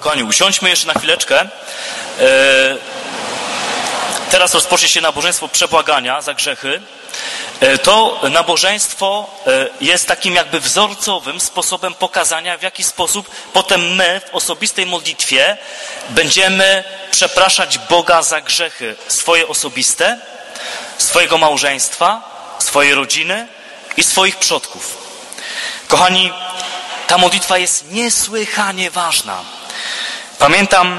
Kochani, usiądźmy jeszcze na chwileczkę. Teraz rozpocznie się nabożeństwo przebłagania za grzechy. To nabożeństwo jest takim jakby wzorcowym sposobem pokazania, w jaki sposób potem my w osobistej modlitwie będziemy przepraszać Boga za grzechy swoje osobiste, swojego małżeństwa, swojej rodziny i swoich przodków. Kochani, ta modlitwa jest niesłychanie ważna. Pamiętam,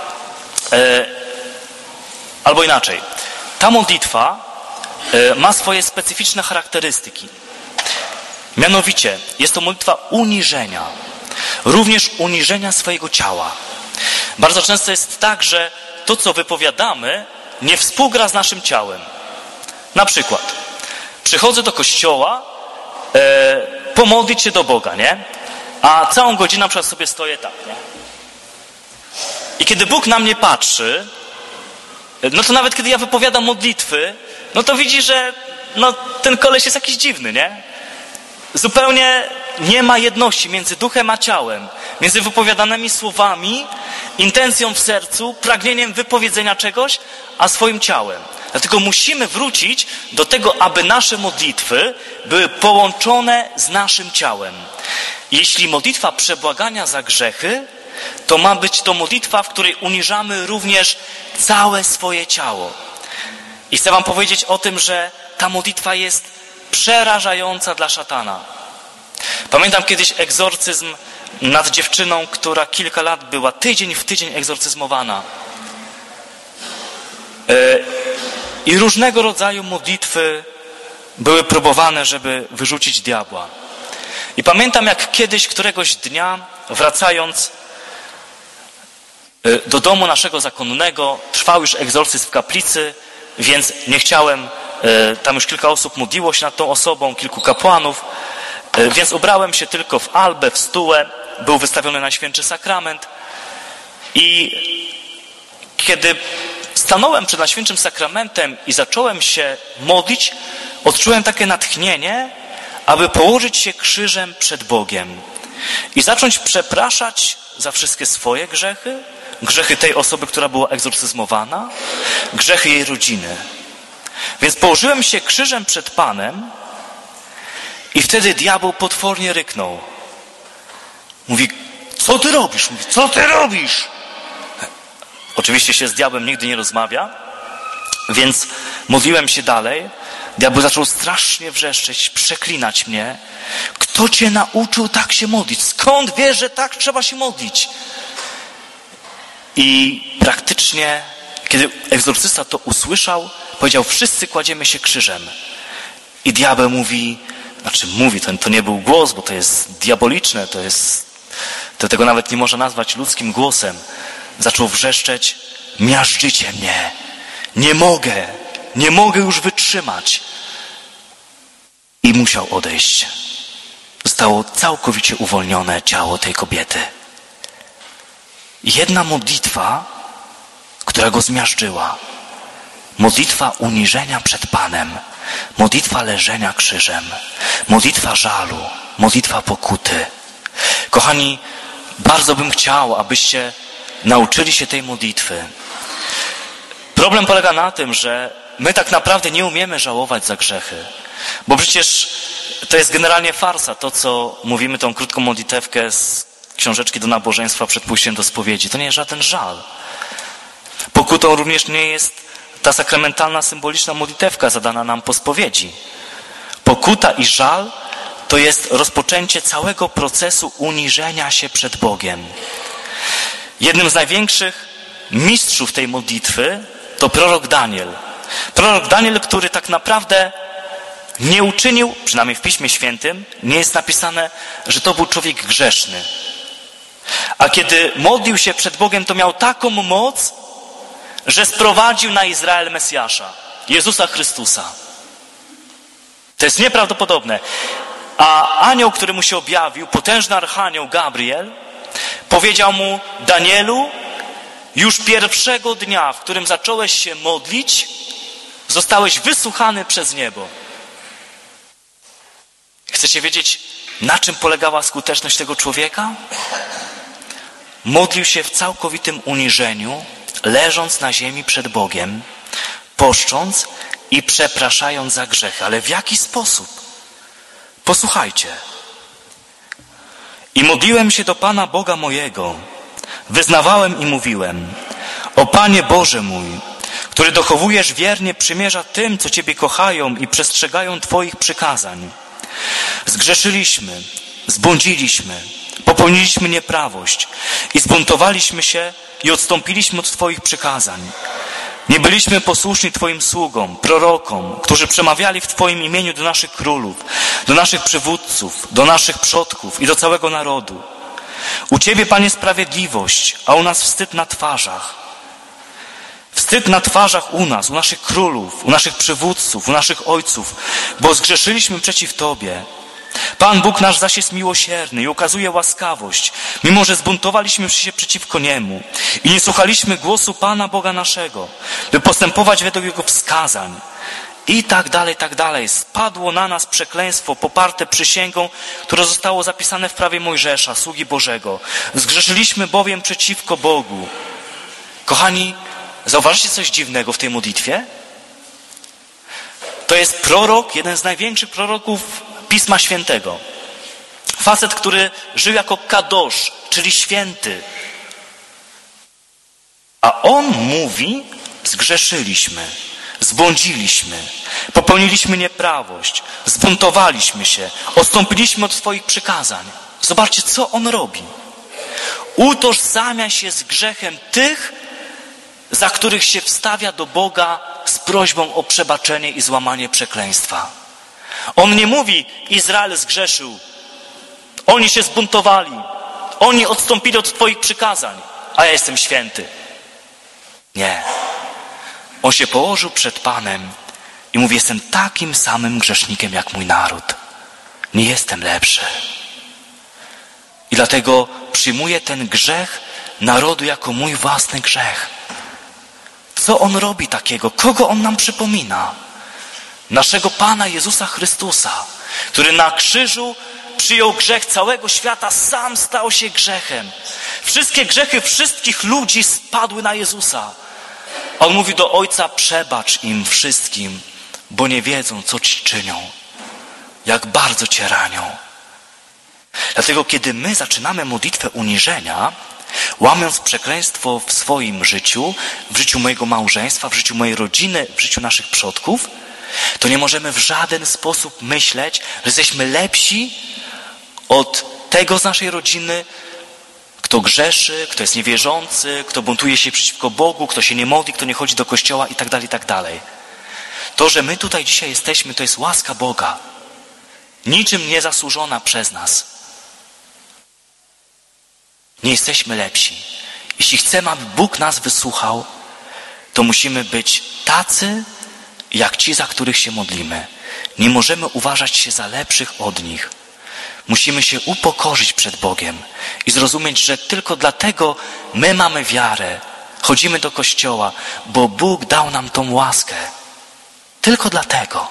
albo inaczej, ta modlitwa ma swoje specyficzne charakterystyki. Mianowicie, jest to modlitwa uniżenia. Również uniżenia swojego ciała. Bardzo często jest tak, że to, co wypowiadamy, nie współgra z naszym ciałem. Na przykład, przychodzę do kościoła, pomodlić się do Boga, nie? A całą godzinę na przykład sobie stoję tak, nie? I kiedy Bóg na mnie patrzy, no to nawet kiedy ja wypowiadam modlitwy, no to widzi, że ten koleś jest jakiś dziwny, nie? Zupełnie nie ma jedności między duchem a ciałem, między wypowiadanymi słowami, intencją w sercu, pragnieniem wypowiedzenia czegoś, a swoim ciałem. Dlatego musimy wrócić do tego, aby nasze modlitwy były połączone z naszym ciałem. Jeśli modlitwa przebłagania za grzechy, to ma być to modlitwa, w której uniżamy również całe swoje ciało. I chcę wam powiedzieć o tym, że ta modlitwa jest przerażająca dla szatana. Pamiętam kiedyś egzorcyzm nad dziewczyną, która kilka lat była tydzień w tydzień egzorcyzmowana. I różnego rodzaju modlitwy były próbowane, żeby wyrzucić diabła. I pamiętam, jak kiedyś, któregoś dnia, wracając do domu naszego zakonnego, trwał już egzorcyzm w kaplicy, więc nie chciałem, tam już kilka osób modliło się nad tą osobą, kilku kapłanów, więc ubrałem się tylko w albę, w stułę, był wystawiony Najświętszy Sakrament i kiedy stanąłem przed Najświętszym Sakramentem i zacząłem się modlić, odczułem takie natchnienie, aby położyć się krzyżem przed Bogiem i zacząć przepraszać za wszystkie swoje grzechy, grzechy tej osoby, która była egzorcyzmowana, grzechy jej rodziny. Więc położyłem się krzyżem przed Panem i wtedy diabeł potwornie ryknął. Mówi, co ty robisz? Mówi, co ty robisz? Oczywiście się z diabłem nigdy nie rozmawia, więc modliłem się dalej. Diabeł zaczął strasznie wrzeszczeć, przeklinać mnie. Kto cię nauczył tak się modlić? Skąd wiesz, że tak trzeba się modlić? I praktycznie, kiedy egzorcysta to usłyszał, powiedział, wszyscy kładziemy się krzyżem. I diabeł mówi, to nie był głos, bo to jest diaboliczne, to tego nawet nie można nazwać ludzkim głosem. Zaczął wrzeszczeć, miażdżycie mnie, nie mogę już wytrzymać. I musiał odejść. Zostało całkowicie uwolnione ciało tej kobiety. Jedna modlitwa, która go zmiażdżyła. Modlitwa uniżenia przed Panem. Modlitwa leżenia krzyżem. Modlitwa żalu. Modlitwa pokuty. Kochani, bardzo bym chciał, abyście nauczyli się tej modlitwy. Problem polega na tym, że my tak naprawdę nie umiemy żałować za grzechy. Bo przecież to jest generalnie farsa, to co mówimy, tą krótką modlitewkę z książeczki do nabożeństwa przed pójściem do spowiedzi. To nie jest żaden żal. Pokutą również nie jest ta sakramentalna, symboliczna modlitewka zadana nam po spowiedzi. Pokuta i żal to jest rozpoczęcie całego procesu uniżenia się przed Bogiem. Jednym z największych mistrzów tej modlitwy to prorok Daniel. Prorok Daniel, który tak naprawdę nie uczynił, przynajmniej w Piśmie Świętym, nie jest napisane, że to był człowiek grzeszny. A kiedy modlił się przed Bogiem, to miał taką moc, że sprowadził na Izrael Mesjasza, Jezusa Chrystusa. To jest nieprawdopodobne. A anioł, który mu się objawił, potężny archanioł Gabriel, powiedział mu, Danielu, już pierwszego dnia, w którym zacząłeś się modlić, zostałeś wysłuchany przez niebo. Chcecie wiedzieć, na czym polegała skuteczność tego człowieka? modlił się w całkowitym uniżeniu, leżąc na ziemi przed Bogiem, poszcząc i przepraszając za grzechy. Ale w jaki sposób? Posłuchajcie. I modliłem się do Pana Boga mojego, wyznawałem i mówiłem: o Panie Boże mój, który dochowujesz wiernie przymierza tym, co Ciebie kochają i przestrzegają Twoich przykazań. Zgrzeszyliśmy, zbłądziliśmy, popełniliśmy nieprawość i zbuntowaliśmy się i odstąpiliśmy od Twoich przykazań. Nie byliśmy posłuszni Twoim sługom, prorokom, którzy przemawiali w Twoim imieniu do naszych królów, do naszych przywódców, do naszych przodków i do całego narodu. U Ciebie, Panie, sprawiedliwość, a u nas wstyd na twarzach. Wstyd na twarzach u nas, u naszych królów, u naszych przywódców, u naszych ojców, bo zgrzeszyliśmy przeciw Tobie. Pan Bóg nasz zaś jest miłosierny i okazuje łaskawość, mimo że zbuntowaliśmy się przeciwko Niemu i nie słuchaliśmy głosu Pana Boga naszego, by postępować według Jego wskazań. I tak dalej, tak dalej. Spadło na nas przekleństwo poparte przysięgą, które zostało zapisane w prawie Mojżesza, sługi Bożego. Zgrzeszyliśmy bowiem przeciwko Bogu. Kochani, zauważycie coś dziwnego w tej modlitwie? To jest prorok, jeden z największych proroków Pisma Świętego. Facet, który żył jako kadosz, czyli święty. A on mówi: zgrzeszyliśmy, zbłądziliśmy, popełniliśmy nieprawość, zbuntowaliśmy się, odstąpiliśmy od Twoich przykazań. Zobaczcie, co on robi. Utożsamia się z grzechem tych, za których się wstawia do Boga z prośbą o przebaczenie i złamanie przekleństwa. On nie mówi: Izrael zgrzeszył, oni się zbuntowali, oni odstąpili od Twoich przykazań, a ja jestem święty. Nie. On się położył przed Panem i mówi: jestem takim samym grzesznikiem jak mój naród. Nie jestem lepszy. I dlatego przyjmuję ten grzech narodu jako mój własny grzech. Co on robi takiego? Kogo on nam przypomina? Naszego Pana Jezusa Chrystusa, który na krzyżu przyjął grzech całego świata, sam stał się grzechem. Wszystkie grzechy wszystkich ludzi spadły na Jezusa. On mówi do Ojca: przebacz im wszystkim, bo nie wiedzą, co ci czynią. Jak bardzo cię ranią. Dlatego, kiedy my zaczynamy modlitwę uniżenia, łamiąc przekleństwo w swoim życiu, w życiu mojego małżeństwa, w życiu mojej rodziny, w życiu naszych przodków, to nie możemy w żaden sposób myśleć, że jesteśmy lepsi od tego z naszej rodziny, kto grzeszy, kto jest niewierzący, kto buntuje się przeciwko Bogu, kto się nie modli, kto nie chodzi do kościoła i tak dalej, i tak dalej. To, że my tutaj dzisiaj jesteśmy, to jest łaska Boga. Niczym nie zasłużona przez nas. Nie jesteśmy lepsi. Jeśli chcemy, aby Bóg nas wysłuchał, to musimy być tacy, jak ci, za których się modlimy. Nie możemy uważać się za lepszych od nich. Musimy się upokorzyć przed Bogiem i zrozumieć, że tylko dlatego my mamy wiarę, chodzimy do kościoła, bo Bóg dał nam tą łaskę. Tylko dlatego.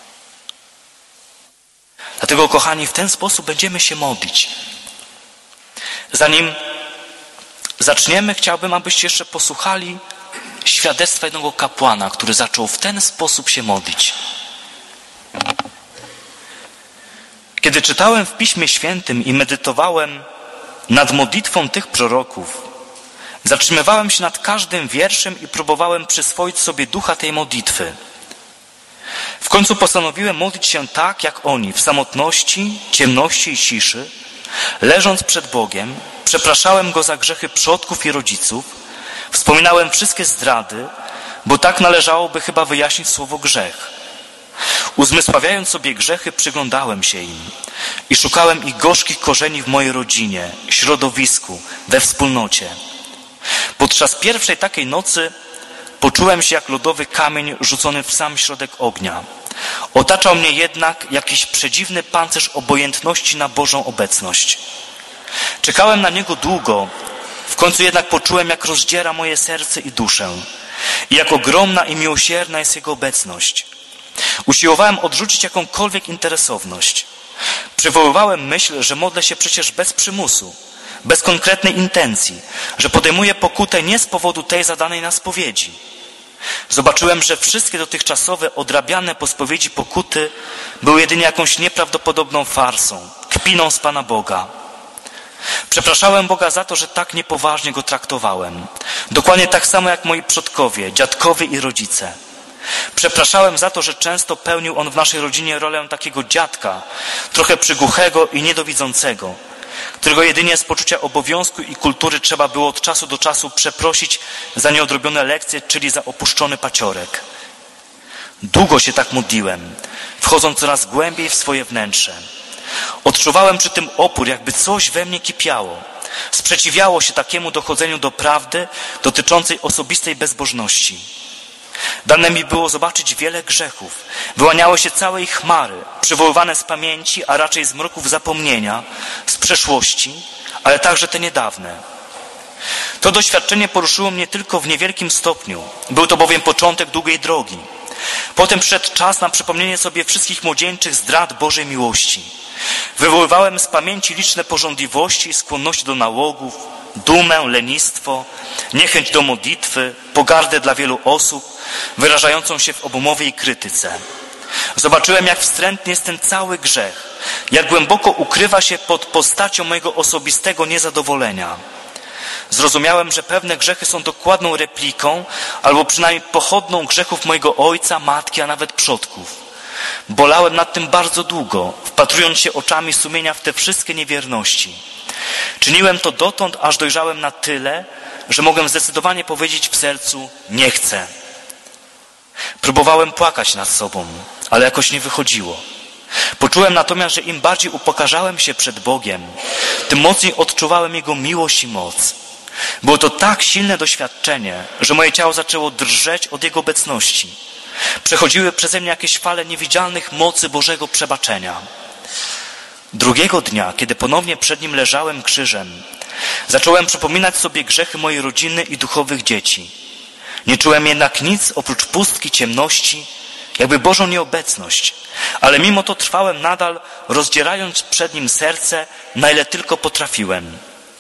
Dlatego, kochani, w ten sposób będziemy się modlić. Zanim zaczniemy, chciałbym, abyście jeszcze posłuchali świadectwa jednego kapłana, który zaczął w ten sposób się modlić. Kiedy czytałem w Piśmie Świętym i medytowałem nad modlitwą tych proroków, zatrzymywałem się nad każdym wierszem i próbowałem przyswoić sobie ducha tej modlitwy. W końcu postanowiłem modlić się tak, jak oni, w samotności, ciemności i ciszy, leżąc przed Bogiem, przepraszałem Go za grzechy przodków i rodziców, wspominałem wszystkie zdrady, bo tak należałoby chyba wyjaśnić słowo grzech. Uzmysławiając sobie grzechy, przyglądałem się im i szukałem ich gorzkich korzeni w mojej rodzinie, środowisku, we wspólnocie. Podczas pierwszej takiej nocy poczułem się jak lodowy kamień rzucony w sam środek ognia. Otaczał mnie jednak jakiś przedziwny pancerz obojętności na Bożą obecność. Czekałem na niego długo, w końcu jednak poczułem, jak rozdziera moje serce i duszę i jak ogromna i miłosierna jest Jego obecność. Usiłowałem odrzucić jakąkolwiek interesowność. Przywoływałem myśl, że modlę się przecież bez przymusu, bez konkretnej intencji, że podejmuję pokutę nie z powodu tej zadanej na spowiedzi. Zobaczyłem, że wszystkie dotychczasowe odrabiane po spowiedzi pokuty były jedynie jakąś nieprawdopodobną farsą, kpiną z Pana Boga. Przepraszałem Boga za to, że tak niepoważnie Go traktowałem. Dokładnie tak samo jak moi przodkowie, dziadkowie i rodzice. Przepraszałem za to, że często pełnił on w naszej rodzinie rolę takiego dziadka, trochę przygłuchego i niedowidzącego, którego jedynie z poczucia obowiązku i kultury trzeba było od czasu do czasu przeprosić za nieodrobione lekcje, czyli za opuszczony paciorek. Długo się tak modliłem, wchodząc coraz głębiej w swoje wnętrze. Odczuwałem przy tym opór, jakby coś we mnie kipiało. Sprzeciwiało się takiemu dochodzeniu do prawdy dotyczącej osobistej bezbożności. Dane mi było zobaczyć wiele grzechów. Wyłaniały się całe ich chmary, przywoływane z pamięci, a raczej z mroków zapomnienia, z przeszłości, ale także te niedawne. To doświadczenie poruszyło mnie tylko w niewielkim stopniu. Był to bowiem początek długiej drogi. Potem przyszedł czas na przypomnienie sobie wszystkich młodzieńczych zdrad Bożej miłości. Wywoływałem z pamięci liczne pożądliwości i skłonności do nałogów, dumę, lenistwo, niechęć do modlitwy, pogardę dla wielu osób, wyrażającą się w obumowej krytyce. Zobaczyłem, jak wstrętny jest ten cały grzech, jak głęboko ukrywa się pod postacią mojego osobistego niezadowolenia. Zrozumiałem, że pewne grzechy są dokładną repliką albo przynajmniej pochodną grzechów mojego ojca, matki, a nawet przodków. Bolałem nad tym bardzo długo, wpatrując się oczami sumienia w te wszystkie niewierności. Czyniłem to dotąd, aż dojrzałem na tyle, że mogłem zdecydowanie powiedzieć w sercu: nie chcę. Próbowałem płakać nad sobą, ale jakoś nie wychodziło. Poczułem natomiast, że im bardziej upokarzałem się przed Bogiem, tym mocniej odczuwałem Jego miłość i moc. Było to tak silne doświadczenie, że moje ciało zaczęło drżeć od Jego obecności. Przechodziły przeze mnie jakieś fale niewidzialnych mocy Bożego przebaczenia. Drugiego dnia, kiedy ponownie przed Nim leżałem krzyżem, zacząłem przypominać sobie grzechy mojej rodziny i duchowych dzieci. Nie czułem jednak nic oprócz pustki, ciemności, jakby Bożą nieobecność, ale mimo to trwałem nadal, rozdzierając przed Nim serce, na ile tylko potrafiłem.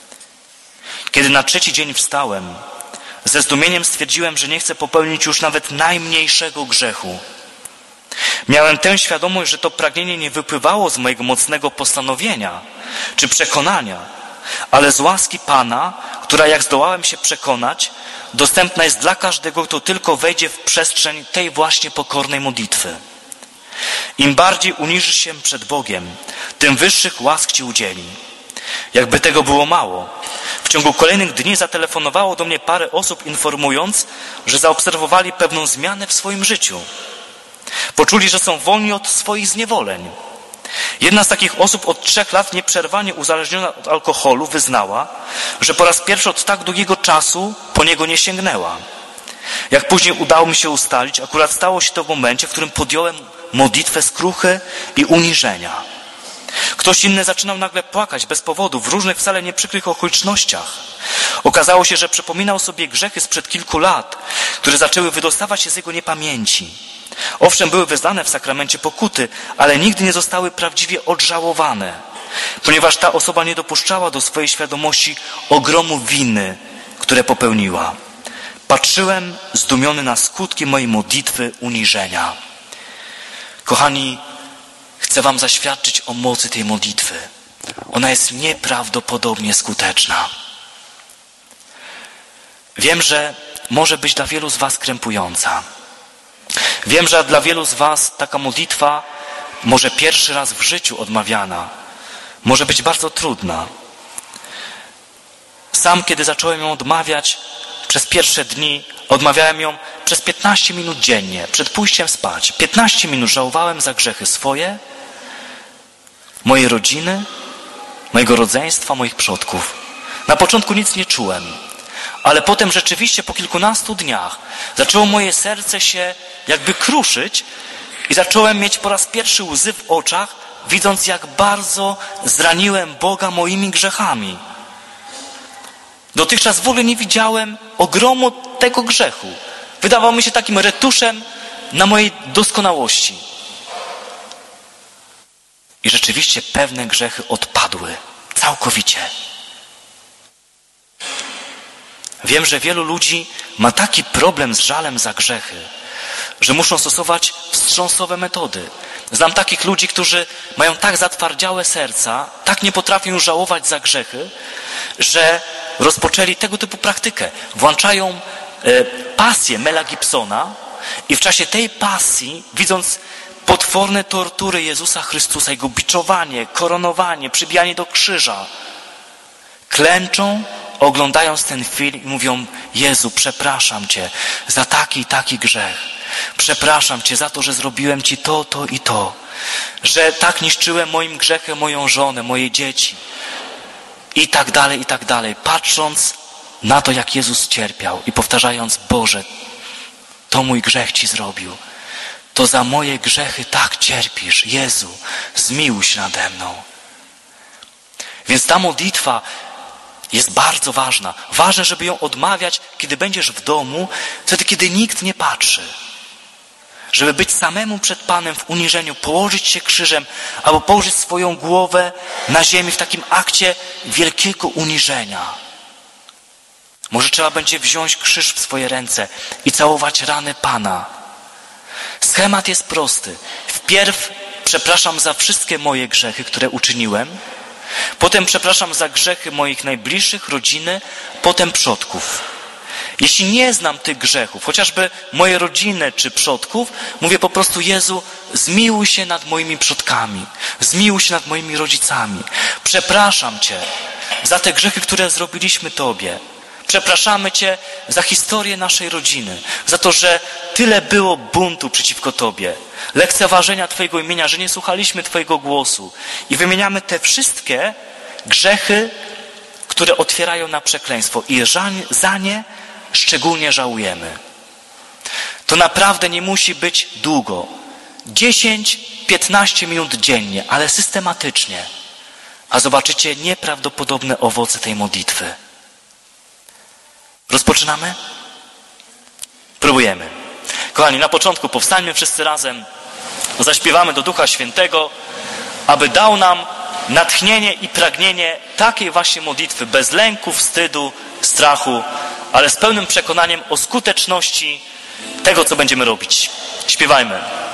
Kiedy na trzeci dzień wstałem, ze zdumieniem stwierdziłem, że nie chcę popełnić już nawet najmniejszego grzechu. Miałem tę świadomość, że to pragnienie nie wypływało z mojego mocnego postanowienia czy przekonania, ale z łaski Pana, która, jak zdołałem się przekonać, dostępna jest dla każdego, kto tylko wejdzie w przestrzeń tej właśnie pokornej modlitwy. Im bardziej uniżysz się przed Bogiem, tym wyższych łask Ci udzieli. Jakby tego było mało, w ciągu kolejnych dni zatelefonowało do mnie parę osób, informując, że zaobserwowali pewną zmianę w swoim życiu. Poczuli, że są wolni od swoich zniewoleń. Jedna z takich osób od 3 lat nieprzerwanie uzależniona od alkoholu wyznała, że po raz pierwszy od tak długiego czasu po niego nie sięgnęła. Jak później udało mi się ustalić, akurat stało się to w momencie, w którym podjąłem modlitwę skruchy i uniżenia. Ktoś inny zaczynał nagle płakać bez powodu, w różnych wcale nieprzykrych okolicznościach. Okazało się, że przypominał sobie grzechy sprzed kilku lat, które zaczęły wydostawać się z jego niepamięci. Owszem, były wyznane w sakramencie pokuty, ale nigdy nie zostały prawdziwie odżałowane, ponieważ ta osoba nie dopuszczała do swojej świadomości ogromu winy, które popełniła. Patrzyłem zdumiony na skutki mojej modlitwy uniżenia. Kochani, chcę wam zaświadczyć o mocy tej modlitwy. Ona jest nieprawdopodobnie skuteczna. Wiem, że może być dla wielu z was krępująca. Wiem, że dla wielu z was taka modlitwa, może pierwszy raz w życiu odmawiana, może być bardzo trudna. Sam, kiedy zacząłem ją odmawiać przez pierwsze dni, odmawiałem ją przez 15 minut dziennie, przed pójściem spać. 15 minut żałowałem za grzechy swoje, mojej rodziny, mojego rodzeństwa, moich przodków. Na początku nic nie czułem, ale potem rzeczywiście po kilkunastu dniach zaczęło moje serce się jakby kruszyć i zacząłem mieć po raz pierwszy łzy w oczach, widząc, jak bardzo zraniłem Boga moimi grzechami. Dotychczas w ogóle nie widziałem ogromu tego grzechu. Wydawał mi się takim retuszem na mojej doskonałości. I rzeczywiście pewne grzechy odpadły całkowicie. Wiem, że wielu ludzi ma taki problem z żalem za grzechy, że muszą stosować wstrząsowe metody. Znam takich ludzi, którzy mają tak zatwardziałe serca, tak nie potrafią już żałować za grzechy, że rozpoczęli tego typu praktykę. Włączają pasję Mela Gibsona i w czasie tej pasji, widząc potworne tortury Jezusa Chrystusa, Jego biczowanie, koronowanie, przybijanie do krzyża, klęczą, oglądając ten film i mówią: Jezu, przepraszam Cię za taki i taki grzech. Przepraszam Cię za to, że zrobiłem Ci to, to i to. Że tak niszczyłem moim grzechem moją żonę, moje dzieci. I tak dalej, i tak dalej. Patrząc na to, jak Jezus cierpiał i powtarzając: Boże, to mój grzech Ci zrobił. To za moje grzechy tak cierpisz. Jezu, zmiłuj się nade mną. Więc ta modlitwa jest bardzo ważna. Ważne, żeby ją odmawiać, kiedy będziesz w domu, wtedy, kiedy nikt nie patrzy. Żeby być samemu przed Panem w uniżeniu, położyć się krzyżem, albo położyć swoją głowę na ziemi w takim akcie wielkiego uniżenia. Może trzeba będzie wziąć krzyż w swoje ręce i całować rany Pana. Schemat jest prosty. Wpierw przepraszam za wszystkie moje grzechy, które uczyniłem. Potem przepraszam za grzechy moich najbliższych, rodziny, potem przodków. Jeśli nie znam tych grzechów, chociażby moje rodziny czy przodków, mówię po prostu: Jezu, zmiłuj się nad moimi przodkami, zmiłuj się nad moimi rodzicami. Przepraszam Cię za te grzechy, które zrobiliśmy Tobie. Przepraszamy Cię za historię naszej rodziny, za to, że tyle było buntu przeciwko Tobie, lekceważenia Twojego imienia, że nie słuchaliśmy Twojego głosu. I wymieniamy te wszystkie grzechy, które otwierają na przekleństwo i za nie szczególnie żałujemy. To naprawdę nie musi być długo. 10-15 minut dziennie, ale systematycznie. A zobaczycie nieprawdopodobne owoce tej modlitwy. Rozpoczynamy? Próbujemy. Kochani, na początku powstańmy wszyscy razem, zaśpiewamy do Ducha Świętego, aby dał nam natchnienie i pragnienie takiej właśnie modlitwy, bez lęku, wstydu, strachu, ale z pełnym przekonaniem o skuteczności tego, co będziemy robić. Śpiewajmy.